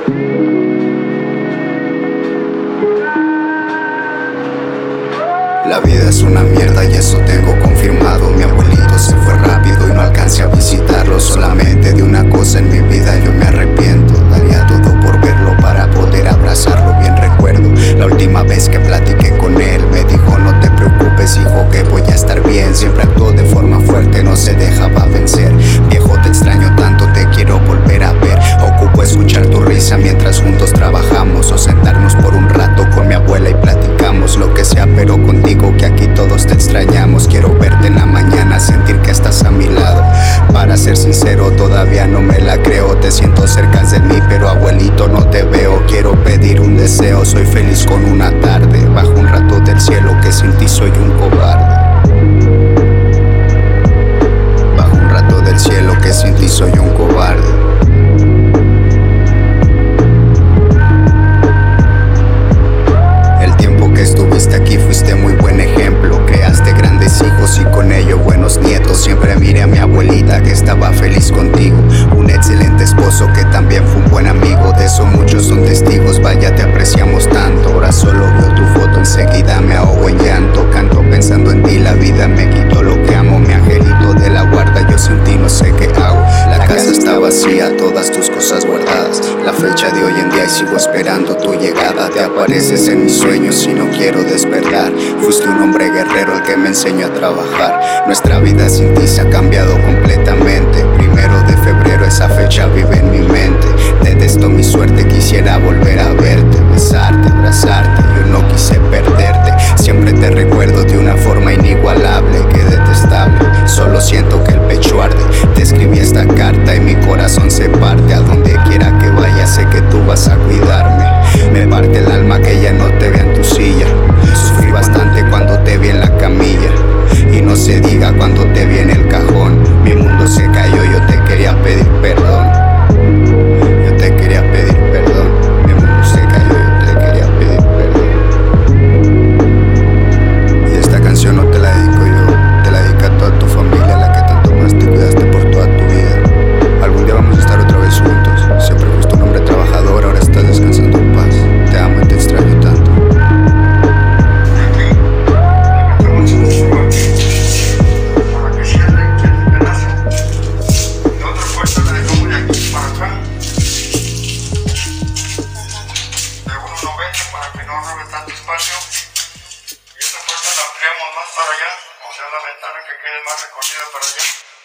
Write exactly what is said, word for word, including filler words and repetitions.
La vida es una mierda y eso tengo confirmado. Mi abuelito se fue rápido y no alcancé a visitarlo. Solamente de una cosa en mi vida yo me arrepiento. Daría todo por verlo para poder abrazarlo. Bien recuerdo la última vez que platiqué con él. Me dijo: no te preocupes, hijo, que voy a estar bien. Siempre actuó de forma fuerte, no se dejaba vencer. Viejo, te extraño tanto, te quiero volver a ver. Ocupo escuchar tu risa mientras juntos trabajamos, o sentarnos por un rato con mi abuela y platicamos. Lo que sea, pero contigo, que aquí todos te extrañamos. Quiero verte en la mañana, sentir que estás a mi lado. Para ser sincero, todavía no me la creo. Te siento cerca de mí, pero abuelito no te veo. Quiero pedir un deseo, soy feliz con una tarde bajo un rato del cielo, que sin ti soy un cobarde. Bajo un rato del cielo, que sin ti soy un cobarde. Estuviste aquí, fuiste muy buen ejemplo. Creaste grandes hijos y con ello buenos nietos. Siempre miré a mi abuelita que estaba feliz contigo. Un excelente esposo que también fue un buen amigo. De eso muchos son testigos, vaya, te apreciamos tanto. Ahora solo veo tu foto, enseguida me ahogo en llanto. Canto pensando en ti, la vida me quitó lo que amo. Mi angelito de la guarda, yo sin ti no sé qué hago. La casa está vacía, todas tus cosas guardadas. La fecha de hoy en día y sigo esperando tu llegada. Te apareces en mis sueños y no quiero despertar. Fuiste un hombre guerrero el que me enseñó a trabajar. Nuestra vida sin ti se ha cambiado completamente. Primero de febrero, esa fecha vive en mi mente. Detesto mi suerte, quisiera volver a verte, besarte, abrazarte. Yo no quise perderte. Siempre te recuerdo de una forma inigualable. Qué detestable, solo siento que el pecho arde. Te escribí esta carta y mi corazón se parte. A donde quiera que vaya sé que tú vas a cuidarme. Me parte el alma que ya no te vea en tu silla. Sufrí bastante cuando te vi en la camilla. Y no se diga cuando te vi en el cajón. Mi mundo se cayó, yo te quería pedir perdón. Yo te quería pedir perdón. Mi mundo se cayó, yo te quería pedir perdón. Y esta canción no te la dedico yo, te la dedico a toda tu familia, a la que tanto más te cuidaste por toda tu vida. Algún día vamos a estar otra vez juntos. Siempre fuiste un hombre trabajador, ahora estás descansando en paz. Te amo y te extraño tanto. Para que no robe tanto espacio, y esta puerta la ampliamos más para allá, o sea, la ventana que quede más recorrida para allá.